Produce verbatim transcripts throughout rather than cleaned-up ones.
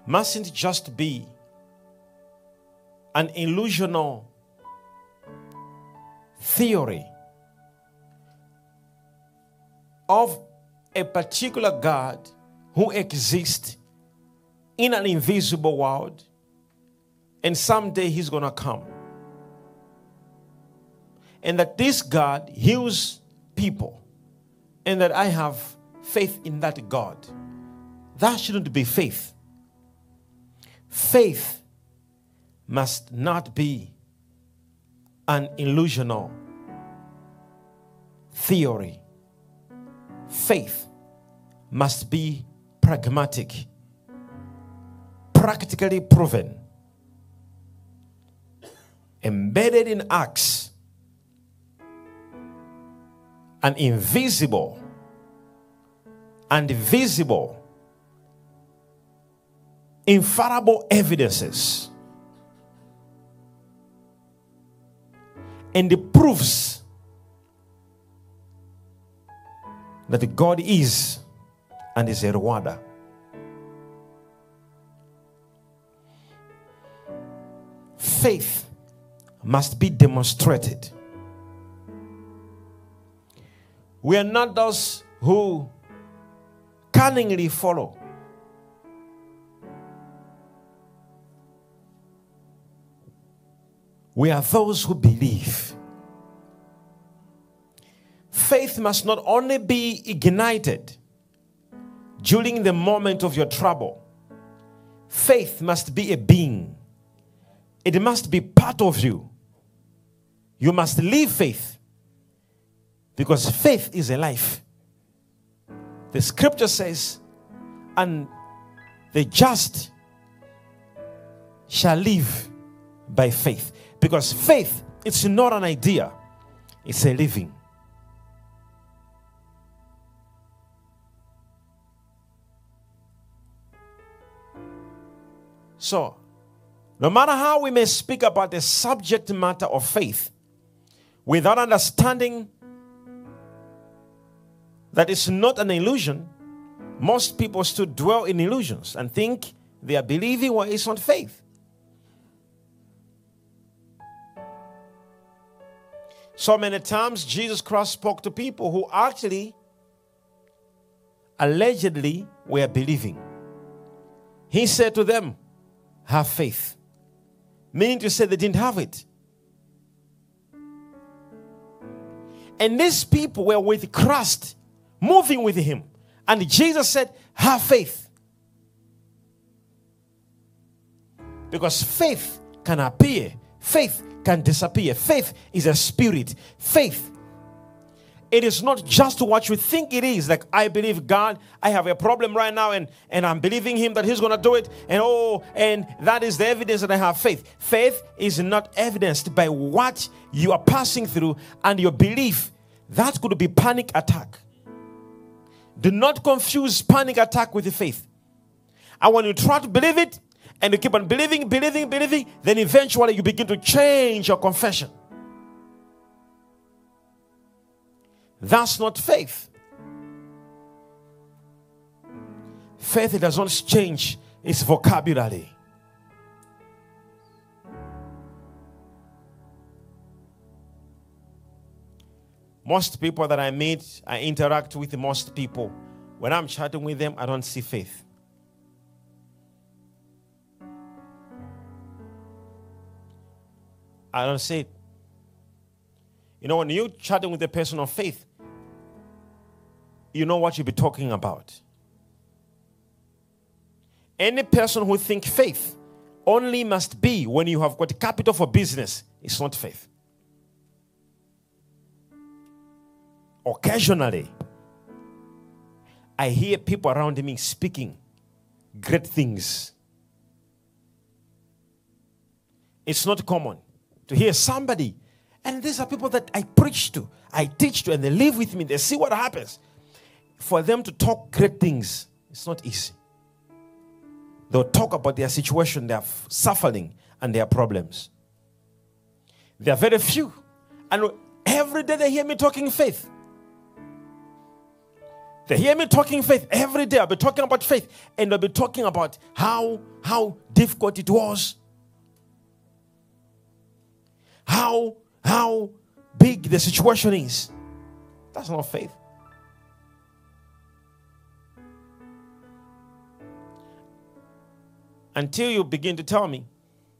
mustn't just be an illusional theory of a particular God who exists in an invisible world, and someday he's going to come. And that this God heals people, and that I have faith in that God. That shouldn't be faith. Faith must not be an illusional theory. Faith must be pragmatic, practically proven, embedded in acts, and invisible and visible, infallible evidences, and the proofs that God is and is a rewarder. Faith must be demonstrated. We are not those who cunningly follow. We are those who believe. Faith must not only be ignited during the moment of your trouble. Faith must be a being. It must be part of you. You must live faith, because faith is a life. The scripture says, and the just shall live by faith. Because faith, it's not an idea, it's a living. So, no matter how we may speak about the subject matter of faith, without understanding that it's not an illusion, most people still dwell in illusions and think they are believing what is not faith. So many times Jesus Christ spoke to people who actually, allegedly, were believing. He said to them, have faith. Meaning to say they didn't have it. And these people were with Christ, moving with him. And Jesus said, have faith. Because faith can appear. Faith can disappear. Faith is a spirit. Faith, it is not just what you think it is. Like, I believe God, I have a problem right now, and, and I'm believing him that he's going to do it. And oh, and that is the evidence that I have faith. Faith is not evidenced by what you are passing through and your belief. That could be panic attack. Do not confuse panic attack with faith. And when you try to believe it, and you keep on believing, believing, believing, then eventually you begin to change your confession. That's not faith. Faith does not change its vocabulary. Most people that I meet, I interact with most people. When I'm chatting with them, I don't see faith. I don't see it. You know, when you're chatting with a person of faith, you know what you'll be talking about. Any person who thinks faith only must be when you have got capital for business, it's not faith. Occasionally, I hear people around me speaking great things. It's not common to hear somebody, and these are people that I preach to, I teach to, and they live with me, they see what happens. For them to talk great things, it's not easy. They'll talk about their situation, their suffering, and their problems. There are very few. And every day they hear me talking faith. They hear me talking faith every day. I'll be talking about faith. And I'll be talking about how, how difficult it was. How, how big the situation is. That's not faith. Until you begin to tell me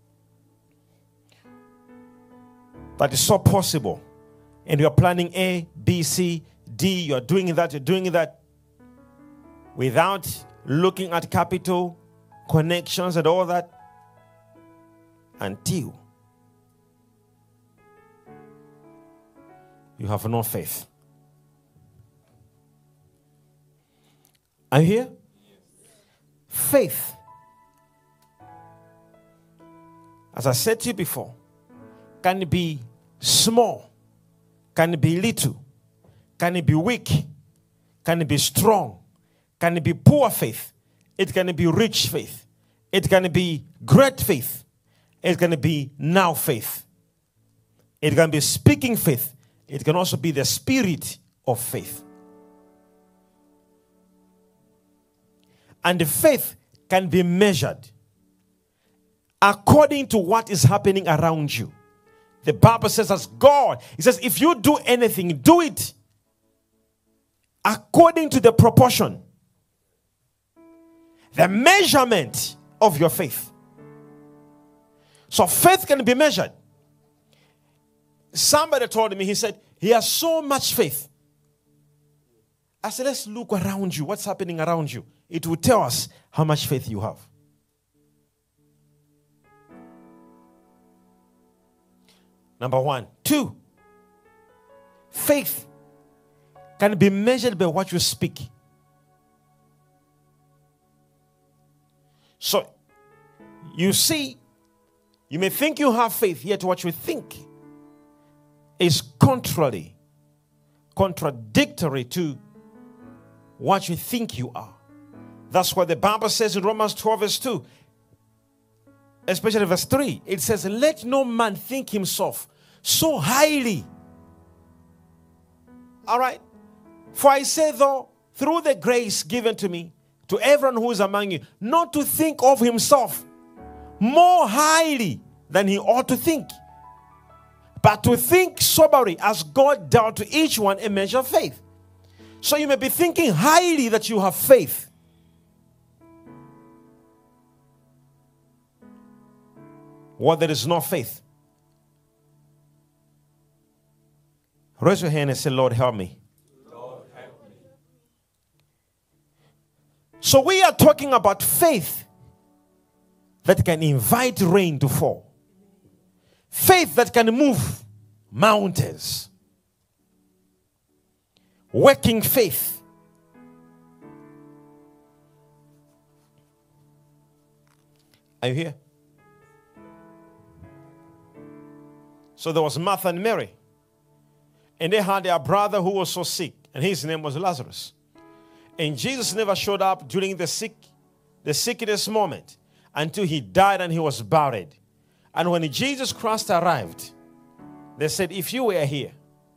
that it's so possible, and you're planning A, B, C, D, you're doing that, you're doing that, without looking at capital, connections, and all that, until you have no faith. Are you here? Faith, as I said to you before, can it be small? Can it be little? Can it be weak? Can it be strong? Can it be poor faith? It can be rich faith. It can be great faith. It can be now faith. It can be speaking faith. It can also be the spirit of faith. And the faith can be measured according to what is happening around you. The Bible says, as God, it says, if you do anything, do it according to the proportion, the measurement of your faith. So faith can be measured. Somebody told me, he said, he has so much faith. I said, let's look around you. What's happening around you? It will tell us how much faith you have. Number one. Two, faith can be measured by what you speak. So, you see, you may think you have faith, yet what you think is contrary, contradictory to what you think you are. That's what the Bible says in Romans twelve verse two. Especially verse three. It says, let no man think himself so highly. All right. For I say, though, through the grace given to me, to everyone who is among you, not to think of himself more highly than he ought to think, but to think soberly, as God dealt to each one a measure of faith. So you may be thinking highly that you have faith. What there is no faith. Raise your hand and say, Lord, help me. Lord, help me. So we are talking about faith that can invite rain to fall. Faith that can move mountains. Working faith. Are you here? So there was Martha and Mary. And they had their brother who was so sick. And his name was Lazarus. And Jesus never showed up during the sick, the sickness moment until he died and he was buried. And when Jesus Christ arrived, they said, if you were here.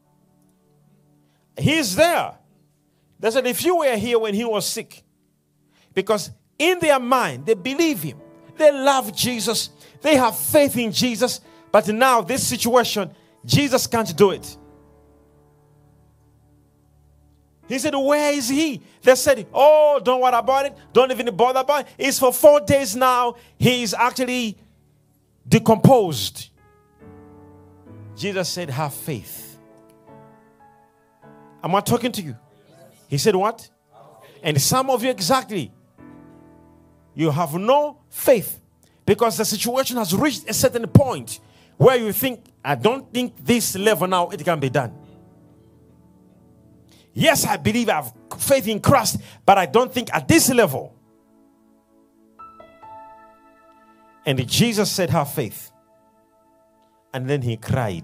He's there. They said, if you were here when he was sick. Because in their mind, they believe him. They love Jesus. They have faith in Jesus. But now, this situation, Jesus can't do it. He said, where is he? They said, oh, don't worry about it. Don't even bother about it. It's for four days now. He is actually decomposed. Jesus said, have faith. Am I talking to you? He said what? And some of you exactly, you have no faith because the situation has reached a certain point where you think, I don't think this level now it can be done. Yes, I believe I have faith in Christ, but I don't think at this level. And Jesus said, have faith. And then he cried.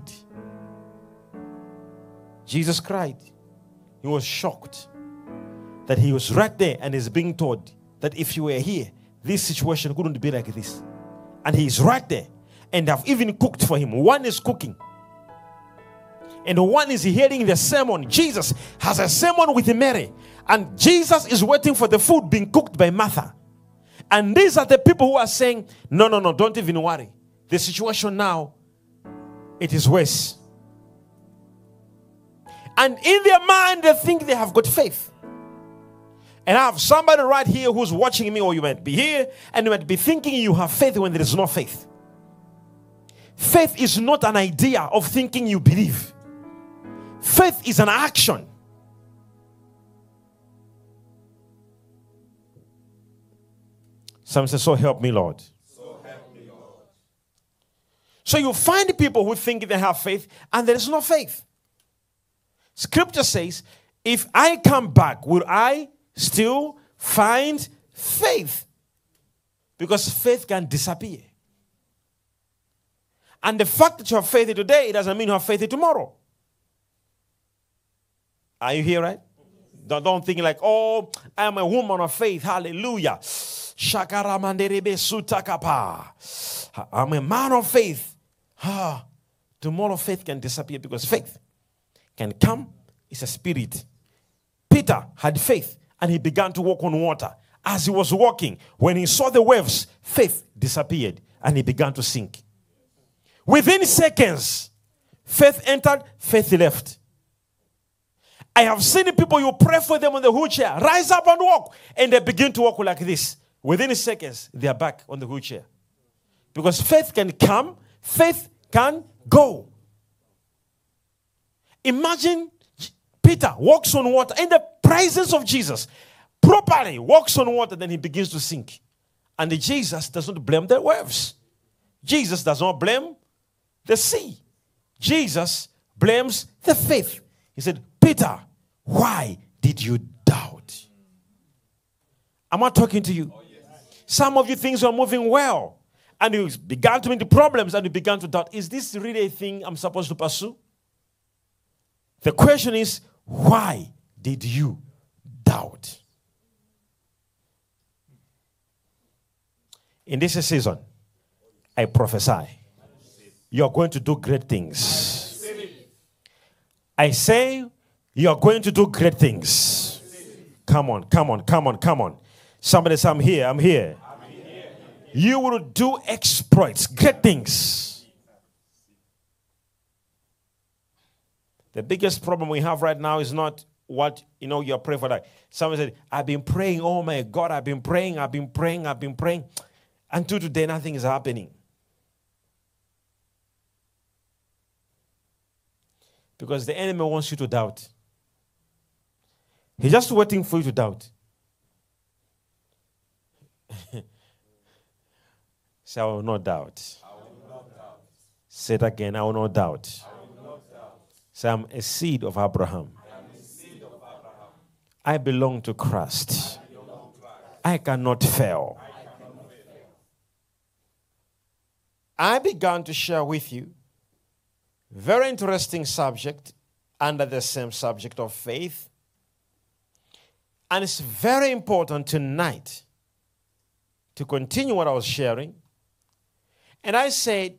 Jesus cried. He was shocked that he was right there and is being told that if you were here, this situation couldn't be like this. And he is right there. And I've even cooked for him. One is cooking. and one is hearing the sermon. Jesus has a sermon with Mary, and Jesus is waiting for the food being cooked by Martha. And these are the people who are saying, no, no, no, don't even worry. The situation now, it is worse. And in their mind, they think they have got faith. And I have somebody right here who's watching me, or you might be here, and you might be thinking you have faith when there is no faith. Faith is not an idea of thinking you believe. Faith is an action. Some say, so help me, Lord. So help me, Lord. So you find people who think they have faith, and there is no faith. Scripture says, if I come back, will I still find faith? Because faith can disappear. And the fact that you have faith today, it doesn't mean you have faith tomorrow. Are you here, right? Don't, don't think like, oh, I'm a woman of faith. Hallelujah. I'm a man of faith. Ah, tomorrow faith can disappear, because faith can come. It's a spirit. Peter had faith and he began to walk on water. As he was walking, when he saw the waves, faith disappeared and he began to sink. Within seconds, faith entered, faith left. I have seen people, you pray for them on the wheelchair, rise up and walk, and they begin to walk like this. Within seconds, they are back on the wheelchair. Because faith can come, faith can go. Imagine Peter walks on water in the presence of Jesus, properly walks on water, then he begins to sink. And Jesus does not blame the waves. Jesus does not blame the sea. Jesus blames the faith. He said, Peter, why did you doubt? Am I talking to you? Oh, yes. Some of you things are moving well, and you began to meet the problems, and you began to doubt, is this really a thing I'm supposed to pursue? The question is, why did you doubt? In this season, I prophesy, you're going to do great things. I say, you're going to do great things. Come on, come on, come on, come on. Somebody say, I'm here, I'm here. I'm here. You will do exploits, great things. The biggest problem we have right now is not what, you know, you're praying for that. Someone said, I've been praying, oh my God, I've been praying, I've been praying, I've been praying. Until today, nothing is happening. Because the enemy wants you to doubt. He's just waiting for you to doubt. Say, I will not doubt. I will not doubt. Say it again, I will not doubt. I will not doubt. Say, I'm a seed of Abraham. I am a seed of Abraham. I belong to Christ. I belong to Christ. I cannot fail. I cannot fail. I began to share with you very interesting subject under the same subject of faith. And it's very important tonight to continue what I was sharing. And I said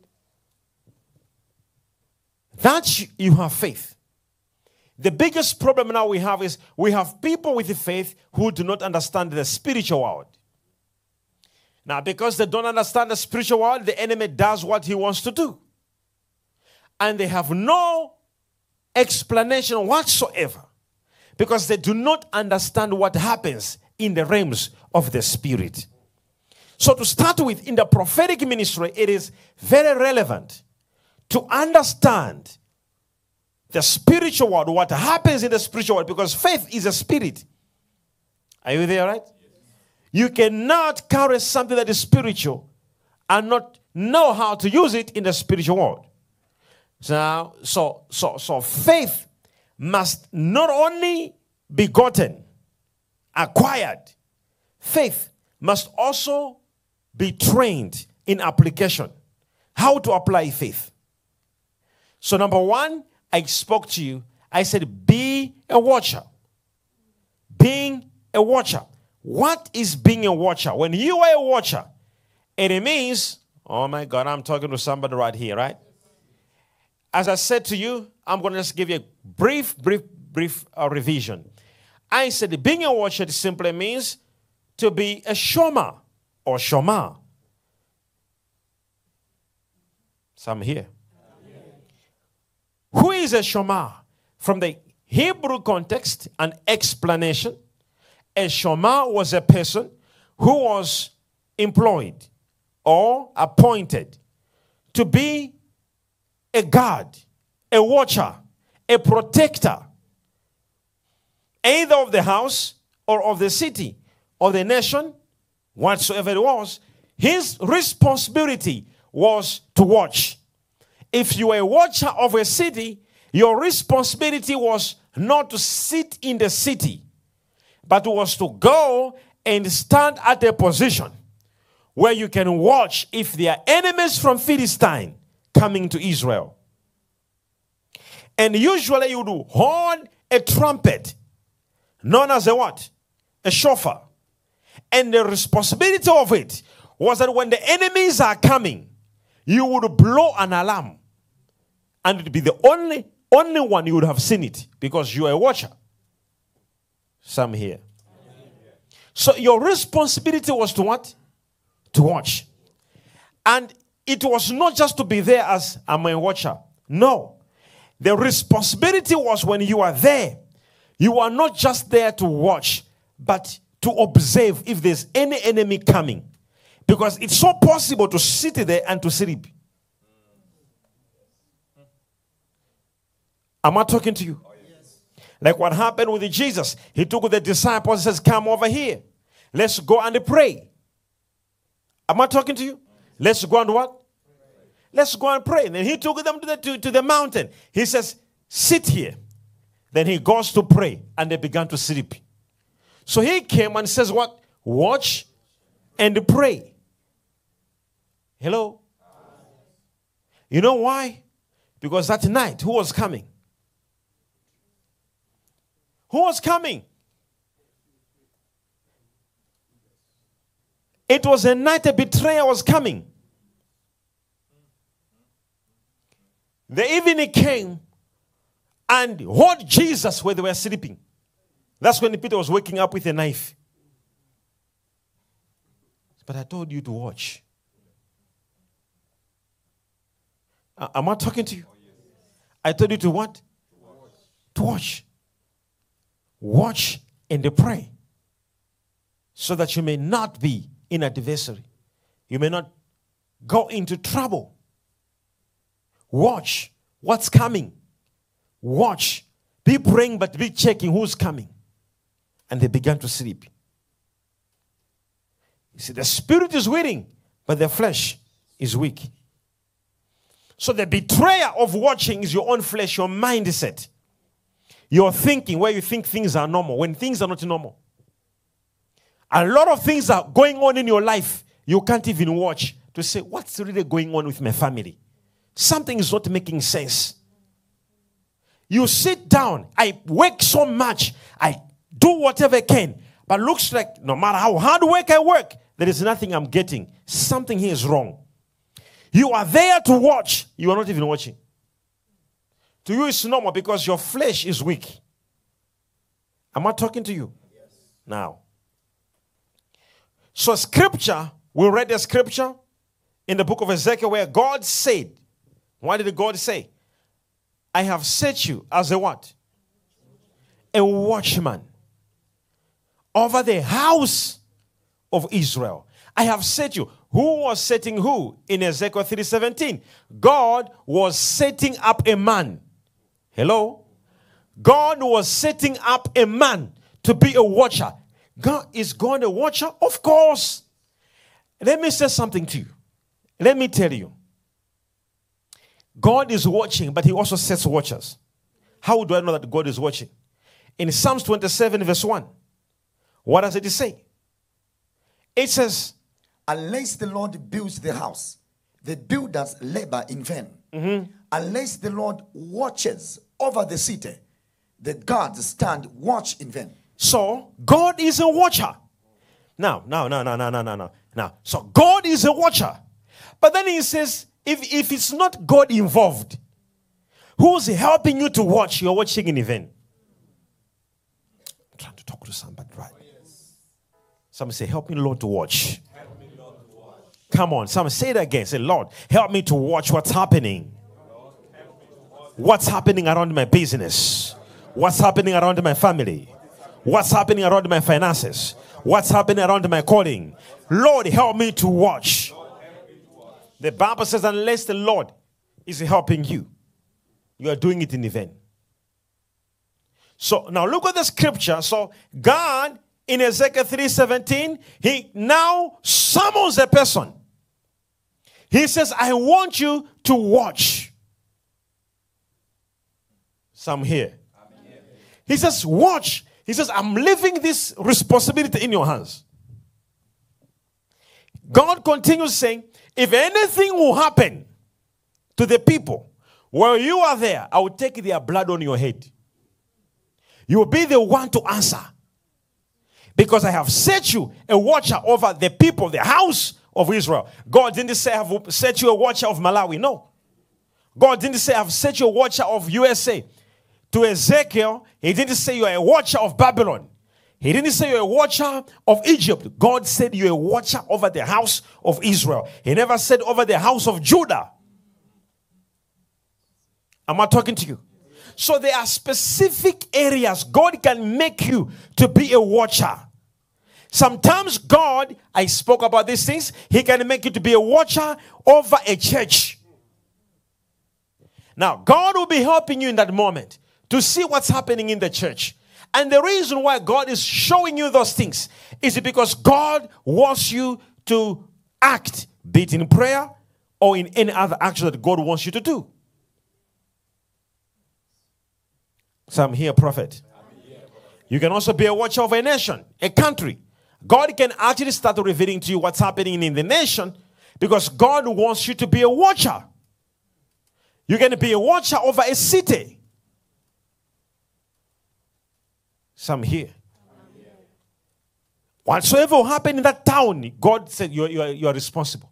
that you have faith. The biggest problem now we have is we have people with faith who do not understand the spiritual world. Now, because they don't understand the spiritual world, the enemy does what he wants to do. And they have no explanation whatsoever, because they do not understand what happens in the realms of the spirit. So to start with, in the prophetic ministry, it is very relevant to understand the spiritual world, what happens in the spiritual world, because faith is a spirit. Are you there, right? Yes. You cannot carry something that is spiritual and not know how to use it in the spiritual world. So, so, so, so faith must not only be gotten, acquired. Faith must also be trained in application. How to apply faith. So number one, I spoke to you. I said, be a watcher. Being a watcher. What is being a watcher? When you are a watcher, it means, oh my God, I'm talking to somebody right here, right? As I said to you, I'm going to just give you a brief, brief, brief uh, revision. I said being a watcher simply means to be a shoma or shoma. Some here. Amen. Who is a shoma? From the Hebrew context and explanation, a shoma was a person who was employed or appointed to be a guard, a watcher, a protector, either of the house or of the city or the nation, whatsoever it was. His responsibility was to watch. If you were a watcher of a city, your responsibility was not to sit in the city, but was to go and stand at a position where you can watch if there are enemies from Philistine coming to Israel. And usually you would horn a trumpet, known as a what? A shofar. And the responsibility of it was that when the enemies are coming, you would blow an alarm. And it would be the only, only one you would have seen it because you are a watcher. Some here. So your responsibility was to what? To watch. And it was not just to be there as I'm a watcher. No. The responsibility was when you are there, you are not just there to watch, but to observe if there's any enemy coming. Because it's so possible to sit there and to sleep. Am I talking to you? Oh, yes. Like what happened with Jesus. He took the disciples and says, come over here. Let's go and pray. Am I talking to you? Let's go and what? Let's go and pray. And then he took them to the, to, to the mountain. He says, sit here. Then he goes to pray. And they began to sleep. So he came and says what? Watch and pray. Hello? You know why? Because that night, who was coming? Who was coming? It was a night a betrayer was coming. The evening came and hold Jesus where they were sleeping. That's when Peter was waking up with a knife. But I told you to watch. Uh, am I talking to you? I told you to what? To watch. To watch. Watch and pray. So that you may not be in adversary. You may not go into trouble. Watch what's coming. Watch. Be praying but be checking who's coming. And they began to sleep. You see, the spirit is willing, but the flesh is weak. So the betrayer of watching is your own flesh, your mindset. Your thinking, where you think things are normal, when things are not normal. A lot of things are going on in your life. You can't even watch to say, what's really going on with my family? Something is not making sense. You sit down. I work so much. I do whatever I can. But looks like no matter how hard work I work, there is nothing I'm getting. Something here is wrong. You are there to watch. You are not even watching. To you it's normal because your flesh is weak. Am I talking to you? Yes. Now. So scripture, we read the scripture in the book of Ezekiel where God said, what did God say? I have set you as a what? A watchman over the house of Israel. I have set you. Who was setting who? In Ezekiel three seventeen. God was setting up a man. Hello? God was setting up a man to be a watcher. God is God a watcher? Of course. Let me say something to you. Let me tell you. God is watching, but he also sets watchers. How do I know that God is watching? In Psalms twenty-seven verse one. What does it say? It says, unless the Lord builds the house, the builders labor in vain. Mm-hmm. Unless the Lord watches over the city, the guards stand watch in vain. So, God is a watcher. Now, now, now, now, now, now, now, now. So, God is a watcher. But then he says, if, if it's not God involved, who's helping you to watch, you're watching in vain. I'm trying to talk to somebody, right? Somebody say, help me, Lord, to watch. Help me, Lord, to watch. Come on, somebody say it again. Say, Lord, help me to watch what's happening. Lord, help me to watch. What's happening around my business? What's happening around my family? What's happening around my finances? What's happening around my calling? Lord, help me to watch. The Bible says, unless the Lord is helping you, you are doing it in vain. So now look at the scripture. So God in Ezekiel three seventeen, he now summons a person. He says, I want you to watch. Some here. He says, watch. He says, I'm leaving this responsibility in your hands. God continues saying, if anything will happen to the people while you are there, I will take their blood on your head. You will be the one to answer. Because I have set you a watcher over the people, the house of Israel. God didn't say I have set you a watcher of Malawi. No. God didn't say I have set you a watcher of U S A. To Ezekiel, he didn't say you are a watcher of Babylon. He didn't say you're a watcher of Egypt. God said you're a watcher over the house of Israel. He never said over the house of Judah. Am I talking to you? So there are specific areas God can make you to be a watcher. Sometimes God, I spoke about these things, he can make you to be a watcher over a church. Now, God will be helping you in that moment to see what's happening in the church. And the reason why God is showing you those things is because God wants you to act, be it in prayer or in any other action that God wants you to do. So I'm here, prophet. You can also be a watcher of a nation, a country. God can actually start revealing to you what's happening in the nation because God wants you to be a watcher. You can be a watcher over a city. Some here. Whatsoever will happen in that town, God said you are, you are, you are responsible.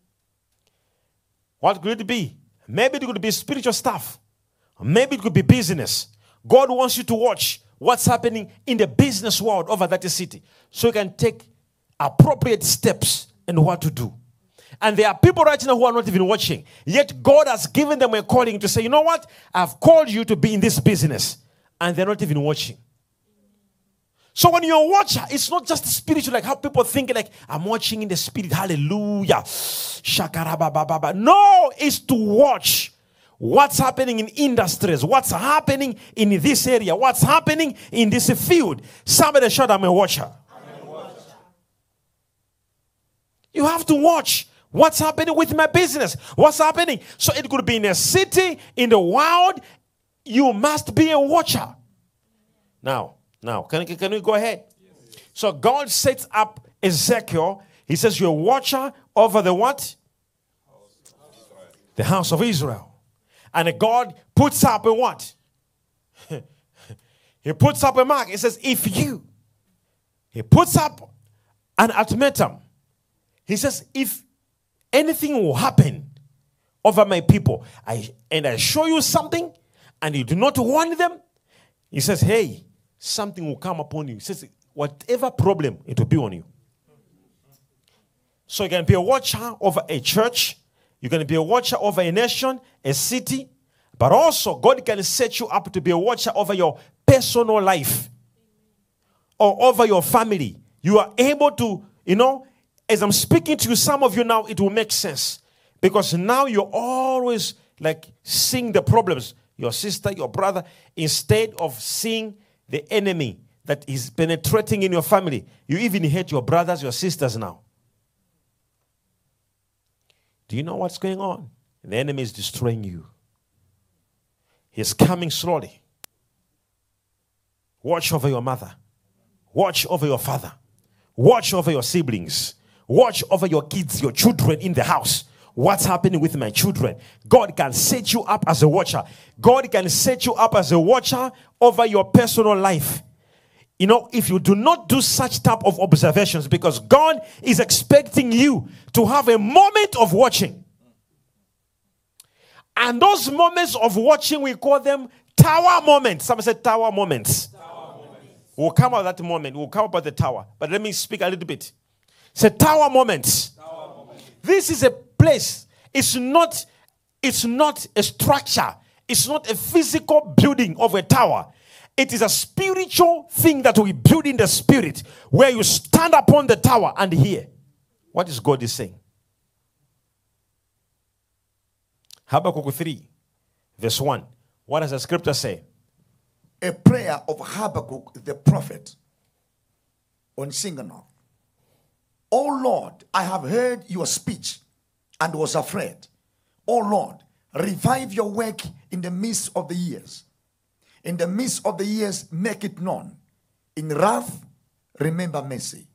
What could it be? Maybe it could be spiritual stuff. Maybe it could be business. God wants you to watch what's happening in the business world over that city so you can take appropriate steps in what to do. And there are people right now who are not even watching. Yet God has given them a calling to say, you know what? I've called you to be in this business. And they're not even watching. So when you're a watcher, it's not just spiritual, like how people think, like, I'm watching in the spirit, hallelujah, shakarabababa. No, it's to watch what's happening in industries, what's happening in this area, what's happening in this field. Somebody shout, I'm a watcher. I'm a watcher. You have to watch what's happening with my business, what's happening. So it could be in a city, in the world. You must be a watcher. Now, Now, can, can we go ahead? Yes. So God sets up Ezekiel. He says, you're a watcher over the what? House the house of Israel. And God puts up a what? He puts up a mark. He says, if you. He puts up an ultimatum. He says, if anything will happen over my people, I and I show you something, and you do not warn them, he says, hey, something will come upon you. He says, whatever problem, it will be on you. So you can be a watcher over a church. You can be a watcher over a nation, a city. But also, God can set you up to be a watcher over your personal life. Or over your family. You are able to, you know, as I'm speaking to you, some of you now, it will make sense. Because now you're always like seeing the problems. Your sister, your brother, instead of seeing the enemy that is penetrating in your family. You even hate your brothers, your sisters now. Do you know what's going on? The enemy is destroying you. He's coming slowly. Watch over your mother. Watch over your father. Watch over your siblings. Watch over your kids, your children in the house. What's happening with my children? God can set you up as a watcher. God can set you up as a watcher over your personal life. You know, if you do not do such type of observations, because God is expecting you to have a moment of watching. And those moments of watching, we call them tower moments. Someone said tower moments. Tower moments. We'll come about that moment. We'll come about the tower. But let me speak a little bit. It's a tower moments. Tower moments. This is a place. It's not, it's not a structure. It's not a physical building of a tower. It is a spiritual thing that we build in the spirit, where you stand upon the tower and hear what is God is saying. Habakkuk three, verse one. What does the scripture say? A prayer of Habakkuk the prophet on Shinganoth. O Lord, I have heard your speech and was afraid. O Lord, revive your work in the midst of the years. In the midst of the years, make it known. In wrath, remember mercy.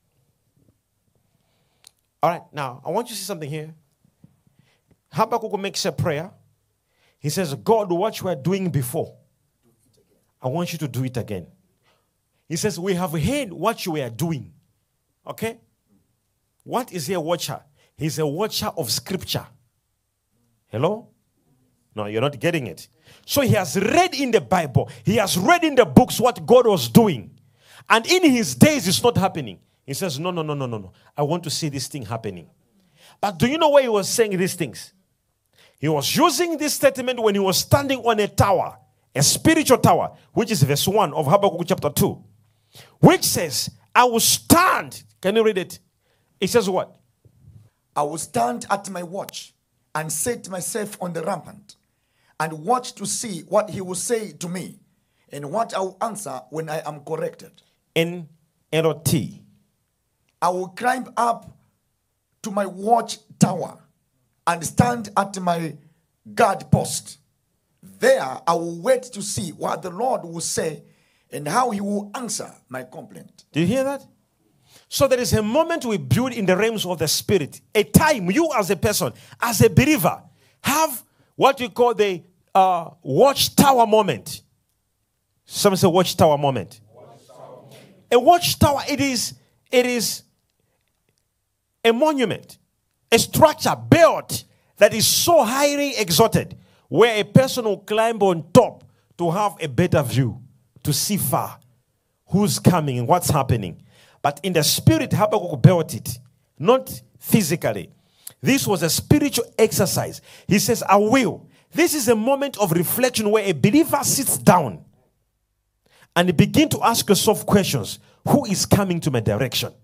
All right, now, I want you to see something here. Habakkuk makes a prayer. He says, God, what you were doing before, I want you to do it again. He says, we have heard what you were doing. Okay? What is he a watcher? He's a watcher of scripture. Hello? No, you're not getting it. So he has read in the Bible, he has read in the books what God was doing. And in his days, it's not happening. He says, no, no, no, no, no, no. I want to see this thing happening. But do you know why he was saying these things? He was using this statement when he was standing on a tower, a spiritual tower, which is verse one of Habakkuk chapter two, which says, I will stand. Can you read it? It says what? I will stand at my watch and set myself on the rampart and watch to see what he will say to me and what I will answer when I am corrected. In N O T. I will climb up to my watch tower and stand at my guard post. There I will wait to see what the Lord will say and how he will answer my complaint. Did you hear that? So there is a moment we build in the realms of the spirit. A time you as a person, as a believer, have what we call the uh, watchtower moment. Some say watchtower moment. Watchtower. A watchtower, it is, it is a monument, a structure built that is so highly exalted, where a person will climb on top to have a better view, to see far, who's coming and what's happening. But in the spirit, Habakkuk built it, not physically. This was a spiritual exercise. He says, I will. This is a moment of reflection where a believer sits down and begin to ask yourself questions. Who is coming to my direction?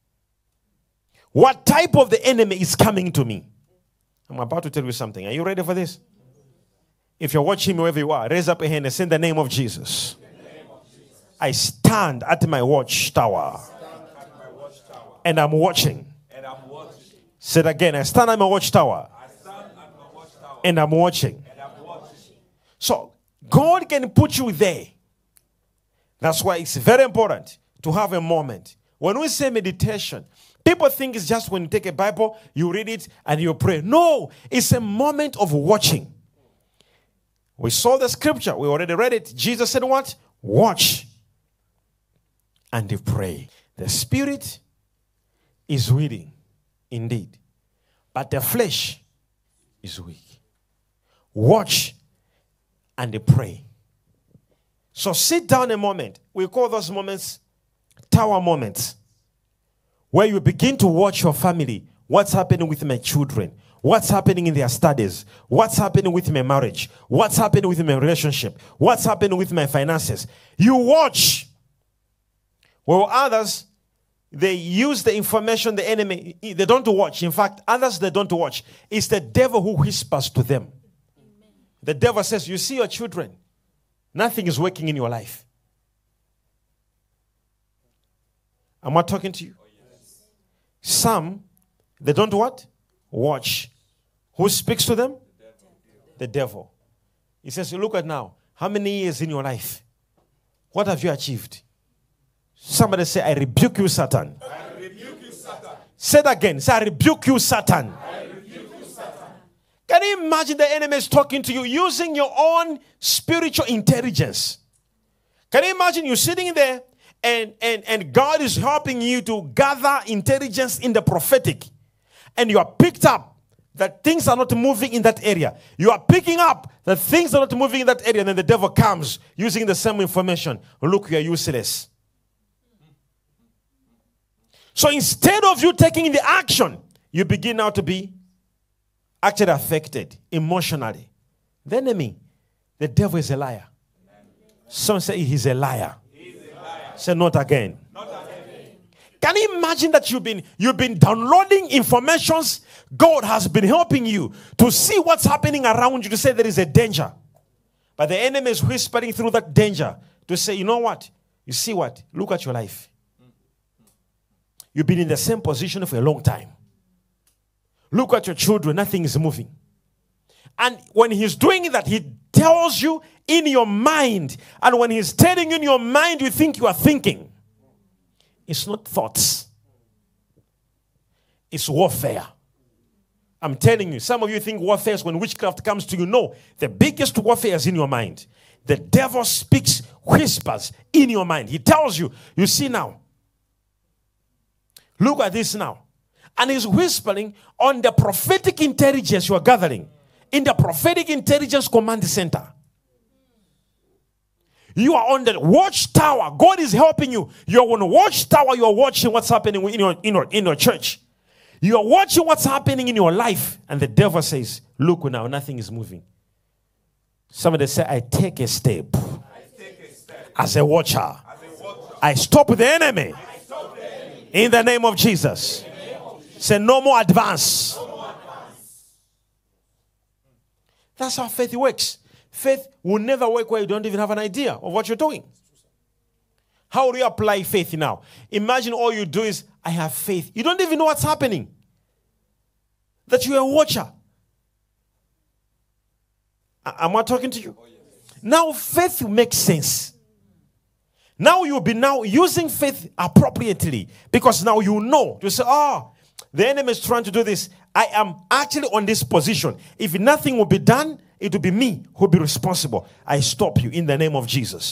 What type of the enemy is coming to me? I'm about to tell you something. Are you ready for this? If you're watching me wherever you are, raise up a hand and say in the name of Jesus. I stand at my watchtower. And I'm watching. And I'm watching. Say it again. I stand at my watchtower. I stand at my watchtower. And I'm watching. And I'm watching. So, God can put you there. That's why it's very important to have a moment. When we say meditation, people think it's just when you take a Bible, you read it, and you pray. No, it's a moment of watching. We saw the scripture. We already read it. Jesus said what? Watch and pray. The spirit is willing, indeed, but the flesh is weak. Watch and pray. So sit down a moment. We call those moments tower moments, where you begin to watch your family. What's happening with my children? What's happening in their studies? What's happening with my marriage? What's happening with my relationship? What's happening with my finances? You watch. Well, others, they use the information, the enemy, they don't watch. In fact, others, they don't watch. It's the devil who whispers to them. Amen. The devil says, you see your children, nothing is working in your life. Am I talking to you? Oh, yes. Some, they don't what? Watch. Who speaks to them? The devil. The devil. He says, look at now. How many years in your life? What have you achieved? Somebody say, I rebuke you, Satan. I rebuke you, Satan. Say that again. Say, I rebuke you, Satan. I rebuke you, Satan. Can you imagine the enemy is talking to you using your own spiritual intelligence? Can you imagine you sitting there and, and, and God is helping you to gather intelligence in the prophetic, and you are picked up that things are not moving in that area. You are picking up that things are not moving in that area, and then the devil comes using the same information. Look, you are useless. So instead of you taking the action, you begin now to be actually affected emotionally. The enemy, the devil is a liar. Some say he's a liar. He's a liar. Say not again. Not again. Can you imagine that you've been you've been downloading informations? God has been helping you to see what's happening around you, to say there is a danger. But the enemy is whispering through that danger to say, you know what? You see what? Look at your life. You've been in the same position for a long time. Look at your children, nothing is moving. And when he's doing that, he tells you in your mind. And when he's telling you in your mind, you think you are thinking. It's not thoughts. It's warfare. I'm telling you, some of you think warfare is when witchcraft comes to you. No, the biggest warfare is in your mind. The devil speaks, whispers in your mind. He tells you, you see now. Look at this now. And he's whispering on the prophetic intelligence you are gathering in the prophetic intelligence command center. You are on the watchtower. God is helping you. You're on the watchtower. You are watching what's happening in your, in your, in your church. You are watching what's happening in your life. And the devil says, look now, nothing is moving. Somebody say, I take a step, I take a step as a watcher. as a watcher. I stop the enemy I stop the enemy. in the name of Jesus. Say, no more advance. No more advance. That's how faith works. Faith will never work where you don't even have an idea of what you're doing. How do you apply faith now? Imagine all you do is, I have faith. You don't even know what's happening. That you're a watcher. A- Am I talking to you? Now faith makes sense. Now you'll be now using faith appropriately. Because now you know. You say, oh, the enemy is trying to do this. I am actually on this position. If nothing will be done, it will be me who will be responsible. I stop you in the name of Jesus.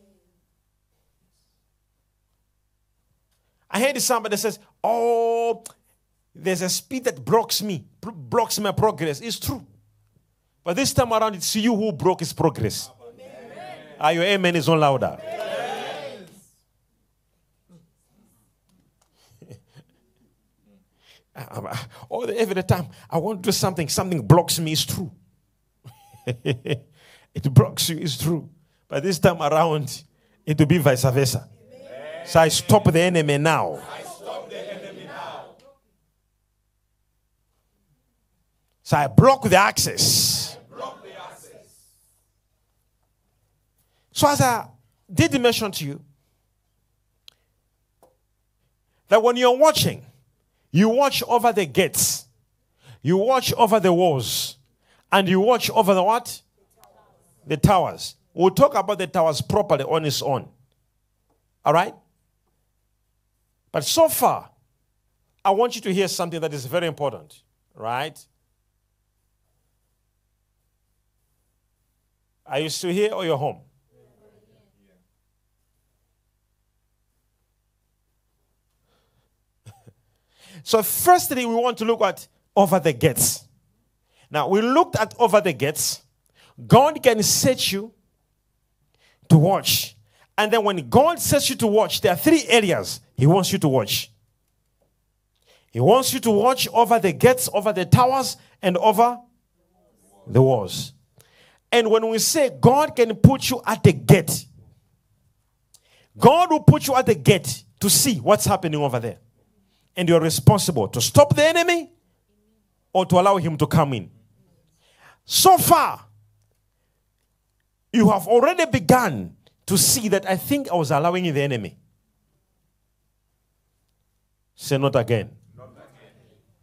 I heard somebody that says, oh, there's a speed that blocks me, bl- blocks my progress. It's true. But this time around, it's you who broke his progress. Amen. Ah, your amen is on louder. All the every time I want to do something, something blocks me. It's true. It blocks you. It's true. But this time around, it will be vice versa. Amen. So I stop the enemy now. I stop the enemy now. So I block the access. Block the access. So as I did mention to you, that when you're watching, you watch over the gates. You watch over the walls. And you watch over the what? The towers. We'll talk about the towers properly on its own. All right? But so far, I want you to hear something that is very important. Right? Are you still here or you're home? So firstly, we want to look at over the gates. Now, we looked at over the gates. God can set you to watch. And then when God sets you to watch, there are three areas he wants you to watch. He wants you to watch over the gates, over the towers, and over the walls. And when we say God can put you at the gate, God will put you at the gate to see what's happening over there. And you're responsible to stop the enemy or to allow him to come in. So far, you have already begun to see that I think I was allowing the enemy. Say not again. Not again.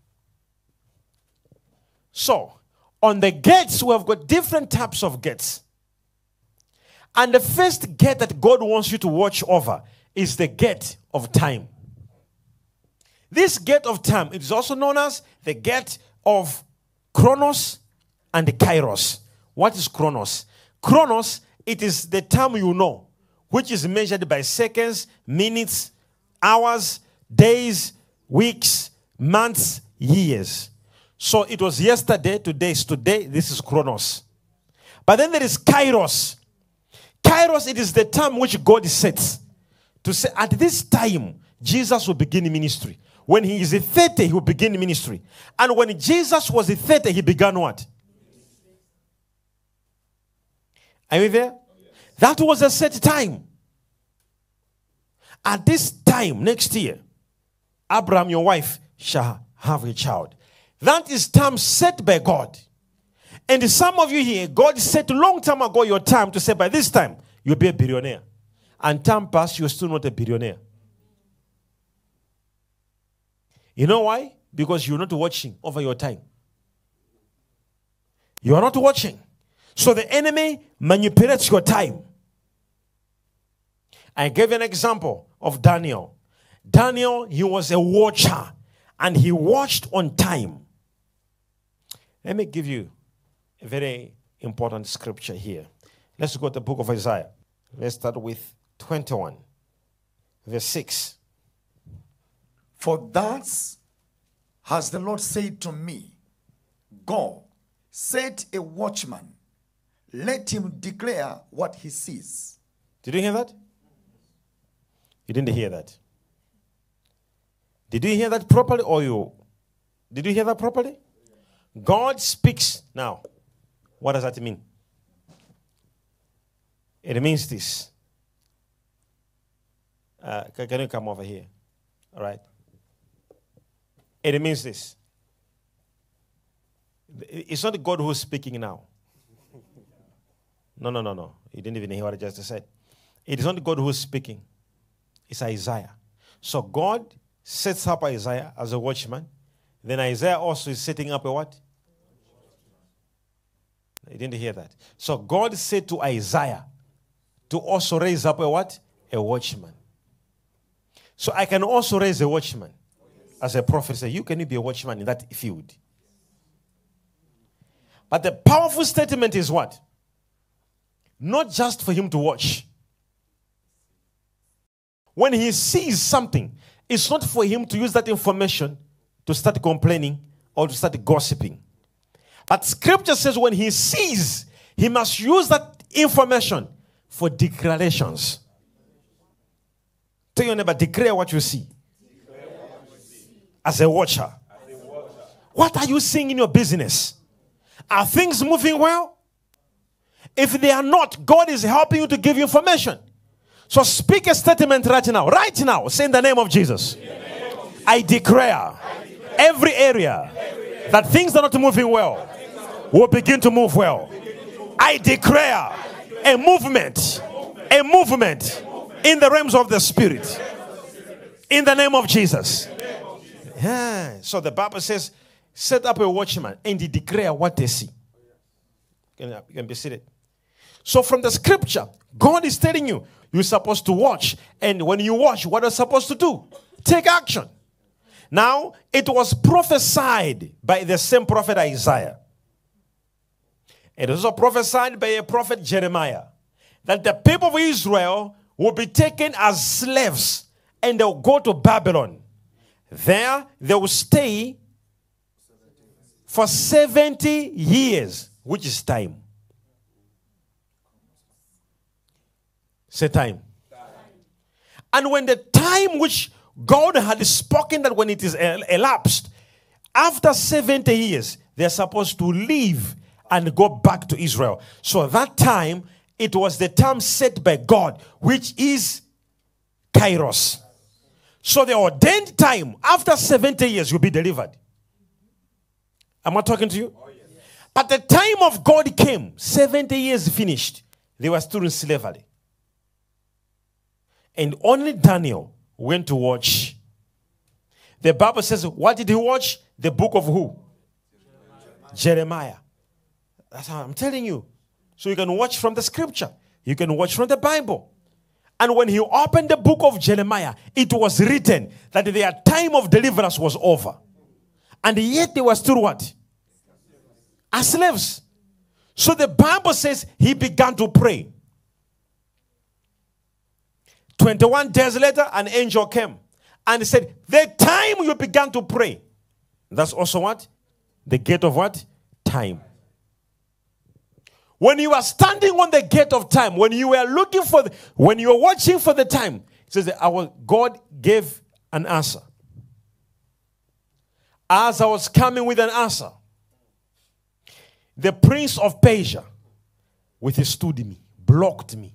So, on the gates, we have got different types of gates. And the first gate that God wants you to watch over is the gate of time. This gate of time is also known as the gate of Chronos and the Kairos. What is Chronos? Chronos, it is the time you know, which is measured by seconds, minutes, hours, days, weeks, months, years. So it was yesterday, today is today, this is Chronos. But then there is Kairos. Kairos, it is the time which God sets to say, at this time, Jesus will begin ministry. When he is thirty, he will begin ministry. And when Jesus was thirty, he began what? Are you there? That was a set time. At this time, next year, Abraham, your wife, shall have a child. That is time set by God. And some of you here, God set a long time ago your time to say, by this time, you'll be a billionaire. And time passed, you're still not a billionaire. You know why? Because you're not watching over your time. You are not watching. So the enemy manipulates your time. I gave an example of Daniel. Daniel, he was a watcher. And he watched on time. Let me give you a very important scripture here. Let's go to the book of Isaiah. Let's start with twenty-one, verse six. For thus has the Lord said to me, go, set a watchman, let him declare what he sees. Did you hear that? You didn't hear that. Did you hear that properly, or you? Did you hear that properly? God speaks. Now, what does that mean? It means this. Uh, can, can you come over here? All right. It means this. It's not God who's speaking now. No, no, no, no. You didn't even hear what I just said. It is not God who's speaking. It's Isaiah. So God sets up Isaiah as a watchman. Then Isaiah also is setting up a what? You didn't hear that. So God said to Isaiah to also raise up a what? A watchman. So I can also raise a watchman. As a prophet, say, you can be a watchman in that field. But the powerful statement is what? Not just for him to watch. When he sees something, it's not for him to use that information to start complaining or to start gossiping. But scripture says when he sees, he must use that information for declarations. Tell your neighbor, declare what you see. As a watcher. As a watcher. What are you seeing in your business? Are things moving well? If they are not, God is helping you to give you information. So speak a statement right now. Right now. Say in the name of Jesus. Name of Jesus. I, declare I declare every area, every area that things are not moving well will begin to move well. I declare a movement, a movement in the realms of the Spirit. In the name of Jesus. Yeah. So the Bible says, set up a watchman and he declare what they see. You can, you can be seated. So from the scripture, God is telling you, you're supposed to watch. And when you watch, what are you supposed to do? Take action. Now, it was prophesied by the same prophet Isaiah. It was also prophesied by a prophet Jeremiah that the people of Israel will be taken as slaves and they'll go to Babylon. There, they will stay for seventy years, which is time. Say time. time. And when the time which God had spoken that when it is elapsed, after seventy years, they're supposed to leave and go back to Israel. So that time, it was the time set by God, which is Kairos. So the ordained time, after seventy years, you'll be delivered. Am I talking to you? Oh, yes. But the time of God came, seventy years finished. They were still in slavery. And only Daniel went to watch. The Bible says, what did he watch? The book of who? Jeremiah. Jeremiah. That's how I'm telling you. So you can watch from the scripture. You can watch from the Bible. And when he opened the book of Jeremiah, it was written that their time of deliverance was over. And yet they were still what? As slaves. So the Bible says he began to pray. twenty-one days later, an angel came and said, the time you began to pray, that's also what? The gate of what? Time. When you are standing on the gate of time, when you were looking for, the, when you were watching for the time, it says that our God gave an answer. As I was coming with an answer, the prince of Persia withstood me, blocked me.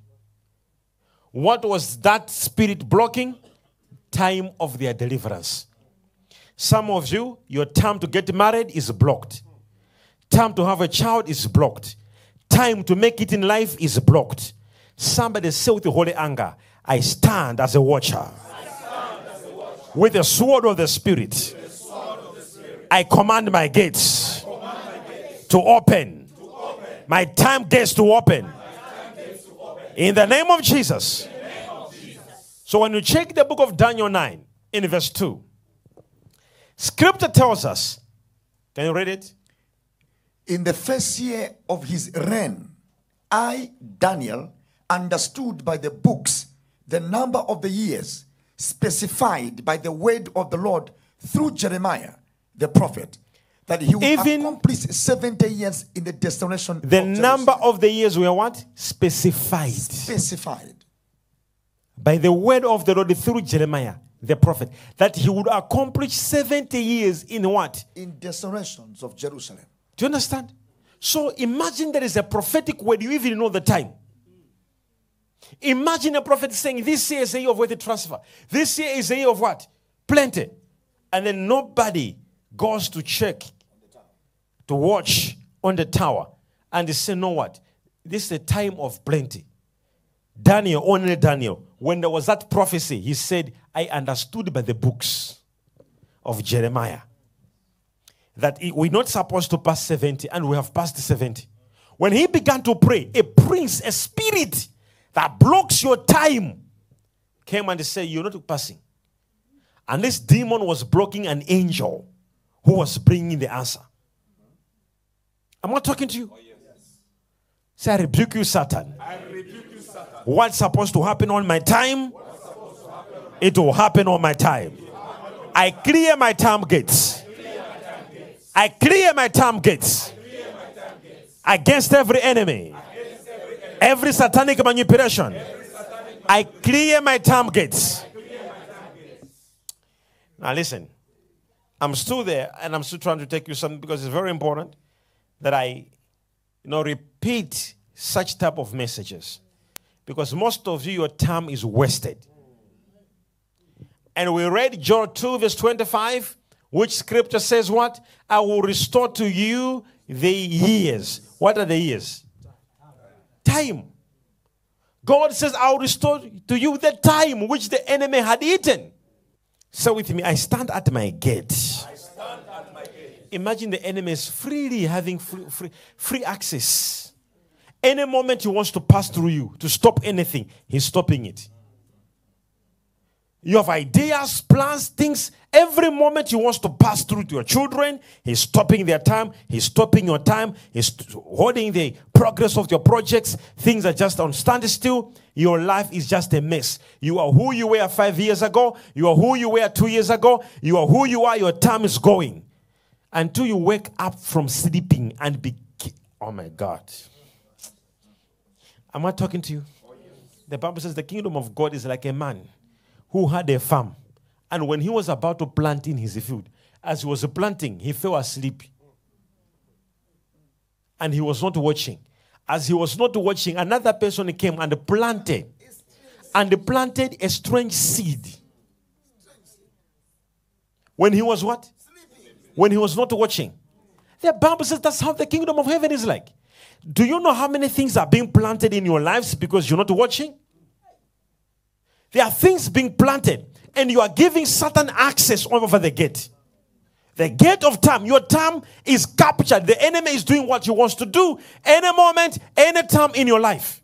What was that spirit blocking? Time of their deliverance. Some of you, your time to get married is blocked. Time to have a child is blocked. Time to make it in life is blocked. Somebody say with the holy anger, I stand as a watcher. I stand as a watcher. With the sword of the Spirit, The sword of the Spirit. I command my gates Command my gates to open. to open. My time gates to open. My time gates to open. In the name of Jesus. In the name of Jesus. So when you check the book of Daniel nine, in verse two, Scripture tells us, can you read it? In the first year of his reign, I, Daniel, understood by the books the number of the years specified by the word of the Lord through Jeremiah, the prophet, that he would Even accomplish seventy years in the desolation The of number Jerusalem. of the years were what? Specified. Specified. By the word of the Lord through Jeremiah, the prophet, that he would accomplish seventy years in what? In desolations of Jerusalem. Do you understand? So imagine there is a prophetic word, you even know the time. Imagine a prophet saying, this year is a year of wealth transfer. This year is a year of what? Plenty. And then nobody goes to check, to watch on the tower. And they say, know what? This is a time of plenty. Daniel, only Daniel, when there was that prophecy, he said, I understood by the books of Jeremiah that we're not supposed to pass seventy, and we have passed seventy. When he began to pray, a prince, a spirit that blocks your time came and said, you're not passing. And this demon was blocking an angel who was bringing the answer. Am I talking to you? Oh, yes. Say, I rebuke you, Satan. I rebuke you, Satan. What's supposed to happen on my time, it will happen on my time. I clear my time gates. I clear my time gates against every enemy, every satanic manipulation. I clear my time gates. Now listen, I'm still there and I'm still trying to take you something because it's very important that I, you know, repeat such type of messages, because most of you, your time is wasted. And we read Joel two verse twenty-five, which scripture says what? I will restore to you the years. What are the years? Time. God says, I will restore to you the time which the enemy had eaten. So with me, I stand at my gate. I stand at my gate. Imagine the enemy is freely having free, free, free access. Any moment he wants to pass through you, to stop anything, he's stopping it. You have ideas, plans, things. Every moment he wants to pass through to your children, he's stopping their time. He's stopping your time. He's holding the progress of your projects. Things are just on standstill. Your life is just a mess. You are who you were five years ago. You are who you were two years ago. You are who you are. Your time is going. Until you wake up from sleeping and be... Oh my God. Am I talking to you? The Bible says the kingdom of God is like a man who had a farm. And when he was about to plant in his field, as he was planting, he fell asleep. And he was not watching. As he was not watching, another person came and planted. And planted a strange seed. When he was what? When he was not watching. The Bible says that's how the kingdom of heaven is like. Do you know how many things are being planted in your lives because you're not watching? There are things being planted, and you are giving Satan access over the gate. The gate of time, your time is captured. The enemy is doing what he wants to do any moment, any time in your life.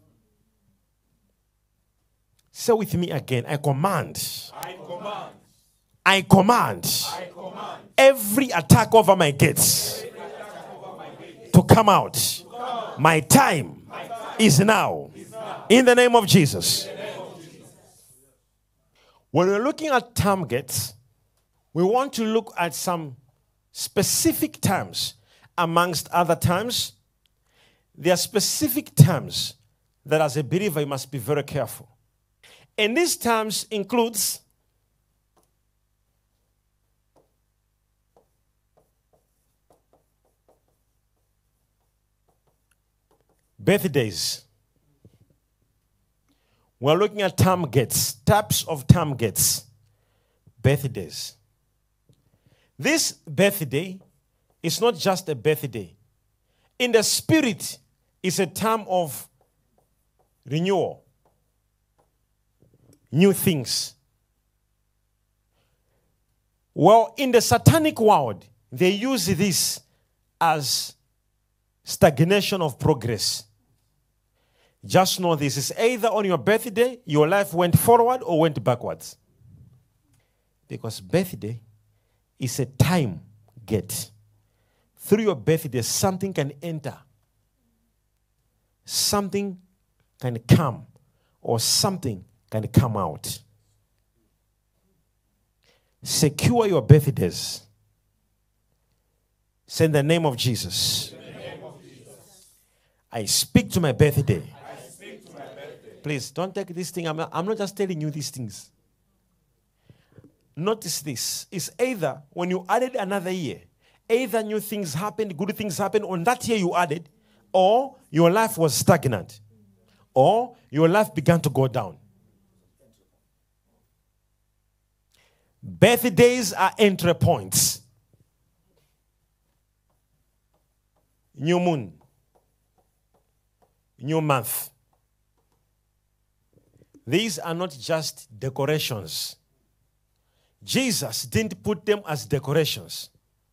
Say with me again, I command. I command. I command. I command. Every attack over my gates to come out. My time is now. In the name of Jesus. When we're looking at time gates, we want to look at some specific times amongst other times, there are specific times that as a believer you must be very careful. And these times includes birthdays. We're looking at term gates, types of term gates. Birthdays. This birthday is not just a birthday. In the spirit, it's a time of renewal. New things. Well, in the satanic world, they use this as stagnation of progress. Just know this is either on your birthday, your life went forward or went backwards. Because birthday is a time gate. Through your birthday, something can enter. Something can come or something can come out. Secure your birthdays. Say in the name of Jesus. In the name of Jesus. I speak to my birthday. I speak to my birthday. Please don't take this thing. I'm not, I'm not just telling you these things. Notice this. It's either when you added another year, either new things happened, good things happened on that year you added, or your life was stagnant, or your life began to go down. Birthdays are entry points. New moon. New month. These are not just decorations. Jesus didn't put them as decorations.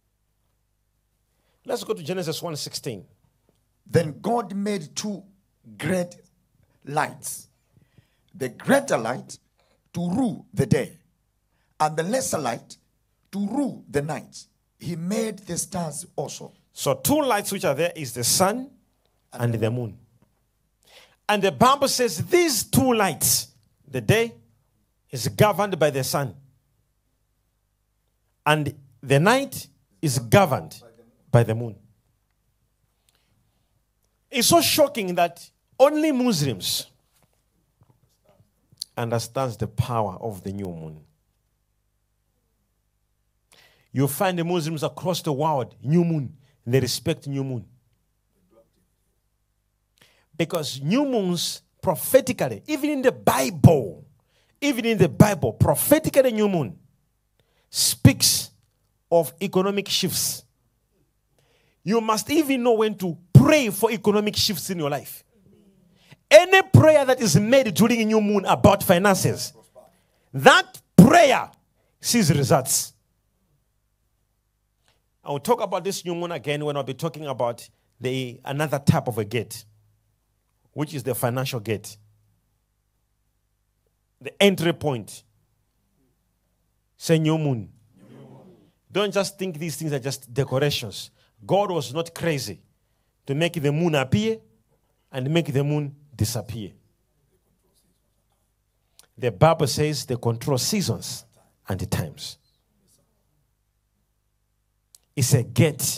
Let's go to Genesis one sixteen. Then God made two great lights. The greater light to rule the day, and the lesser light to rule the night. He made the stars also. So two lights which are there is the sun and the moon. And the Bible says these two lights, the day is governed by the sun. And the night is governed by the moon. It's so shocking that only Muslims understands the power of the new moon. You find the Muslims across the world, new moon, they respect new moon. Because new moons prophetically, even in the Bible, even in the Bible, prophetically new moon speaks of economic shifts. You must even know when to pray for economic shifts in your life. Any prayer that is made during a new moon about finances, that prayer sees results. I will talk about this new moon again when I'll be talking about the another type of a gate, which is the financial gate. The entry point. Say new moon. New moon. Don't just think these things are just decorations. God was not crazy to make the moon appear and make the moon disappear. The Bible says they control seasons and the times. It's a gate.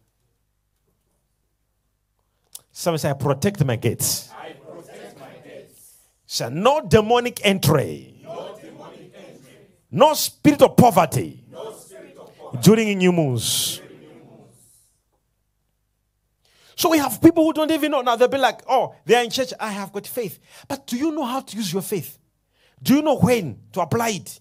Someone say, I protect my gates. I protect my gates. So no demonic entry. No demonic entry. No spirit of poverty. No spirit of poverty. During new moons. So we have people who don't even know. Now they'll be like, oh, they are in church. I have got faith. But do you know how to use your faith? Do you know when to apply it?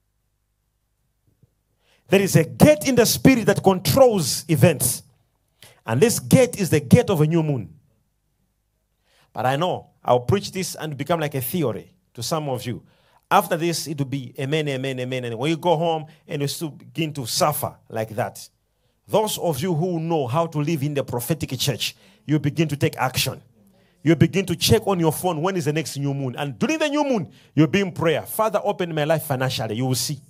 There is a gate in the spirit that controls events. And this gate is the gate of a new moon. But I know I'll preach this and become like a theory to some of you. After this, it will be amen, amen, amen. And when you go home and you still begin to suffer like that, those of you who know how to live in the prophetic church, you begin to take action. You begin to check on your phone when is the next new moon. And during the new moon, you'll be in prayer. Father, open my life financially. You will see.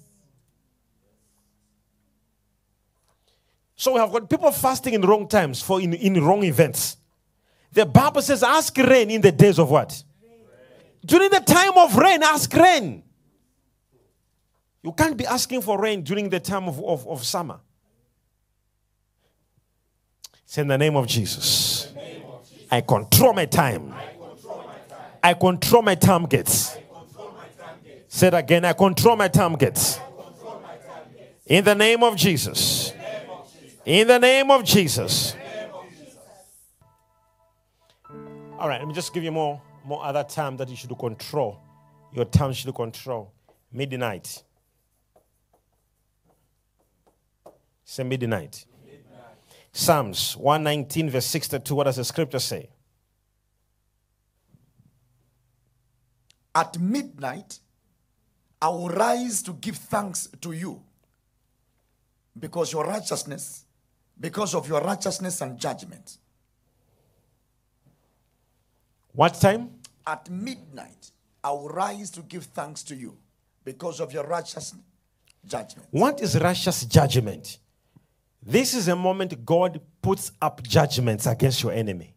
So we have got people fasting in wrong times for in, in wrong events. The Bible says, ask rain in the days of what? Rain. During the time of rain, ask rain. You can't be asking for rain during the time of, of, of summer. Say in the name of Jesus. I control my time. I control my targets. Say it again. I control my targets. In the name of Jesus. In the name of Jesus. All right, let me just give you more, more other time that you should control. Your time should control. Midnight. Say midnight. midnight. Psalms one nineteen verse sixty-two. What does the scripture say? At midnight, I will rise to give thanks to you because your righteousness, because of your righteousness and judgment. What time? At midnight, I will rise to give thanks to you because of your righteous judgment. What is righteous judgment? This is a moment God puts up judgments against your enemy.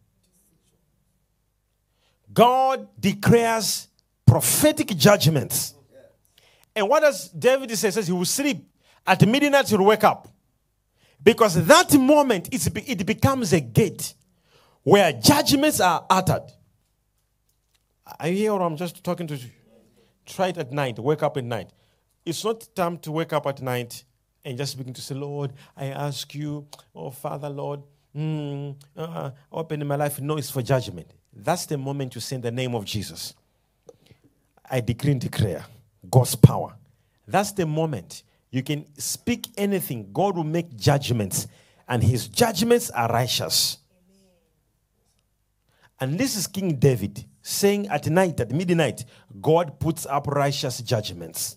God declares prophetic judgments. And what does David say? He says he will sleep. At midnight he will wake up. Because that moment, it's, it becomes a gate where judgments are uttered. Are you here or I'm just talking to you? Try it at night. Wake up at night. It's not time to wake up at night and just begin to say, Lord, I ask you, oh Father, Lord, mm, uh, open my life. No, it's for judgment. That's the moment you say in the name of Jesus. I decree and declare God's power. That's the moment you can speak anything. God will make judgments, and his judgments are righteous. And this is King David saying at night, at midnight, God puts up righteous judgments.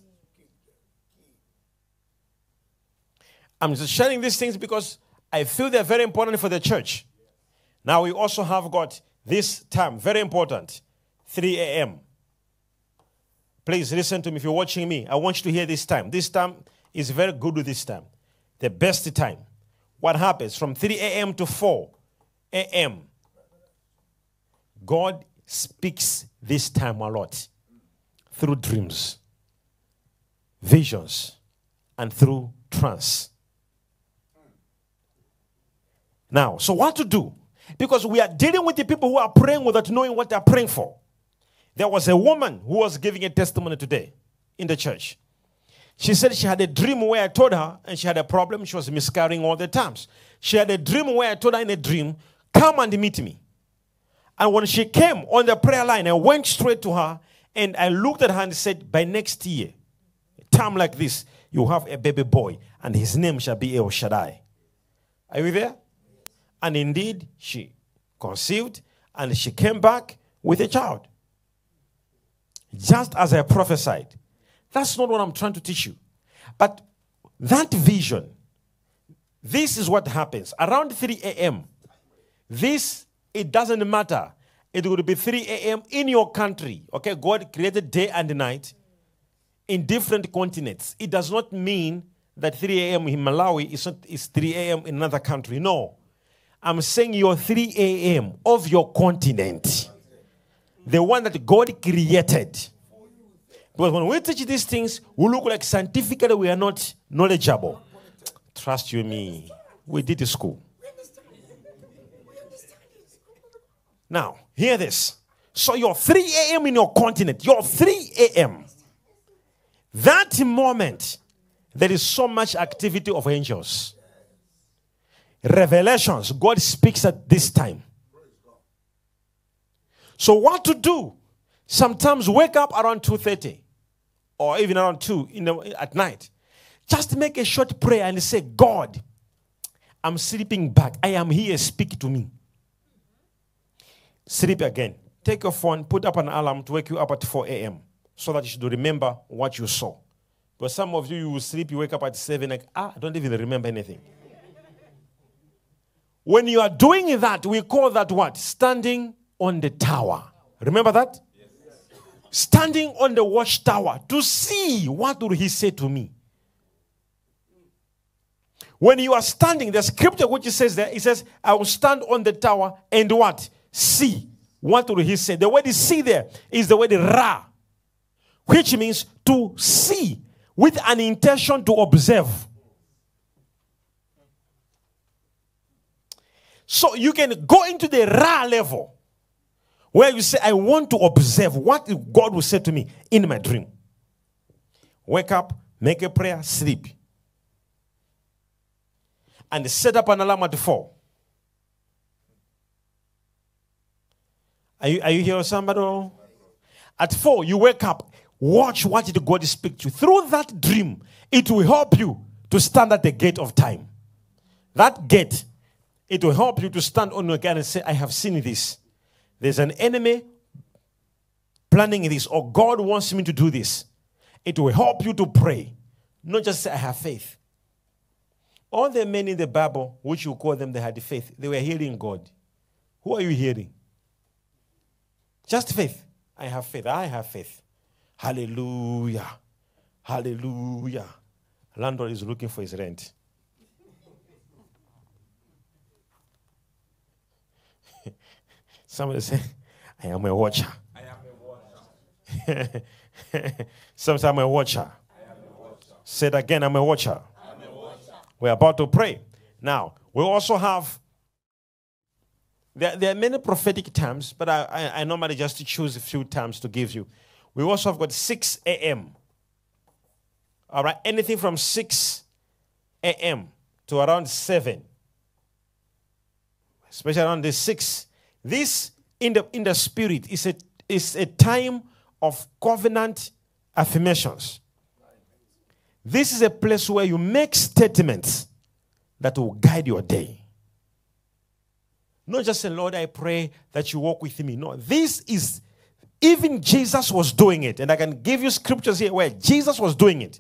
I'm just sharing these things because I feel they're very important for the church. Now we also have got this time, very important, three a.m. Please listen to me if you're watching me. I want you to hear this time. This time is very good with this time. The best time. What happens from three a.m. to four a.m. God speaks this time a lot through dreams, visions, and through trance. Now, so what to do? Because we are dealing with the people who are praying without knowing what they're praying for. There was a woman who was giving a testimony today in the church. She said she had a dream where I told her, and she had a problem. She was miscarrying all the times. She had a dream where I told her in a dream, come and meet me. And when she came on the prayer line, I went straight to her, and I looked at her and said, by next year, a time like this, you have a baby boy, and his name shall be El Shaddai. Are you there? And indeed, she conceived, and she came back with a child. Just as I prophesied. That's not what I'm trying to teach you. But that vision, this is what happens. Around three a.m., this, it doesn't matter. It would be three a.m. in your country. Okay, God created day and night in different continents. It does not mean that three a.m. in Malawi is, not, is three a.m. in another country. No. I'm saying your three a.m. of your continent. The one that God created. Because when we teach these things, we look like scientifically we are not knowledgeable. Trust you me. We did the school. Now, hear this. So your three a.m. in your continent, your three a.m. That moment, there is so much activity of angels. Revelations, God speaks at this time. So what to do? Sometimes wake up around two thirty or even around two in the, at night. Just make a short prayer and say, God, I'm sleeping back. I am here. Speak to me. Sleep again. Take your phone, put up an alarm to wake you up at four a.m. so that you should remember what you saw. But some of you, you will sleep, you wake up at seven, like, ah, I don't even remember anything. When you are doing that, we call that what? Standing on the tower. Remember that? Yes. Standing on the watchtower to see what will he say to me. When you are standing, the scripture which it says there, it says, I will stand on the tower and what? See. What will he say? The word is see there is the word ra, which means to see with an intention to observe. So you can go into the raw level where you say, I want to observe what God will say to me in my dream. Wake up, make a prayer, sleep. And set up an alarm at four. Are you, are you here, somebody? At four, you wake up. Watch what did God speak to you. Through that dream, it will help you to stand at the gate of time. That gate, it will help you to stand on your gate and say, I have seen this. There's an enemy planning this, or God wants me to do this. It will help you to pray. Not just say, I have faith. All the men in the Bible, which you call them, they had faith. They were hearing God. Who are you hearing? Just faith. I have faith. I have faith. Hallelujah. Hallelujah. Landlord is looking for his rent. Somebody say, I am a watcher. I am a watcher. Some say, I'm a watcher. I am a watcher. Say it again, I'm a watcher. I am a watcher. We're about to pray. Now, we also have, there, there are many prophetic terms, but I, I, I normally just choose a few terms to give you. We also have got six a.m. All right, anything from six a.m. to around seven, especially around the six. This, in the, in the spirit, is a, is a time of covenant affirmations. This is a place where you make statements that will guide your day. Not just say, Lord, I pray that you walk with me. No, this is, even Jesus was doing it. And I can give you scriptures here where Jesus was doing it.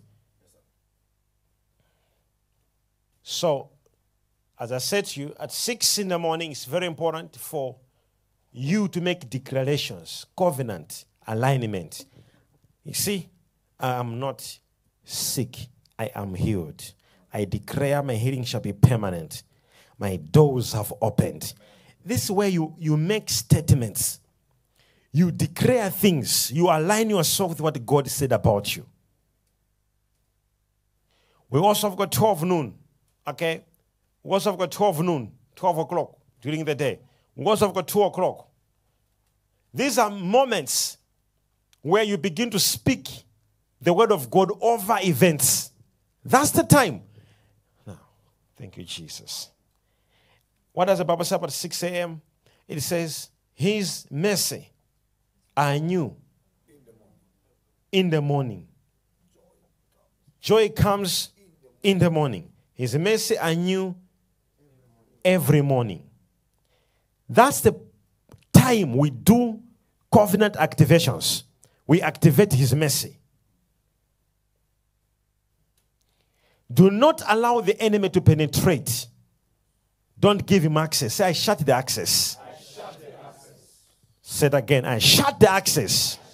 So, as I said to you, at six in the morning, it's very important for you to make declarations, covenant, alignment. You see, I am not sick. I am healed. I declare my healing shall be permanent. My doors have opened. This is where you, you make statements. You declare things. You align yourself with what God said about you. We also have got twelve noon. Okay? We also have got twelve noon, twelve o'clock during the day. We also have got two o'clock. These are moments where you begin to speak the word of God over events. That's the time. Now, thank you, Jesus. What does the Bible say about six a.m.? It says, His mercy are new in the morning. Joy comes in the morning. His mercy are new every morning. That's the time we do covenant activations. We activate His mercy. Do not allow the enemy to penetrate. Don't give him access. Say, I shut the access. I shut the access. Say it again. I shut the access.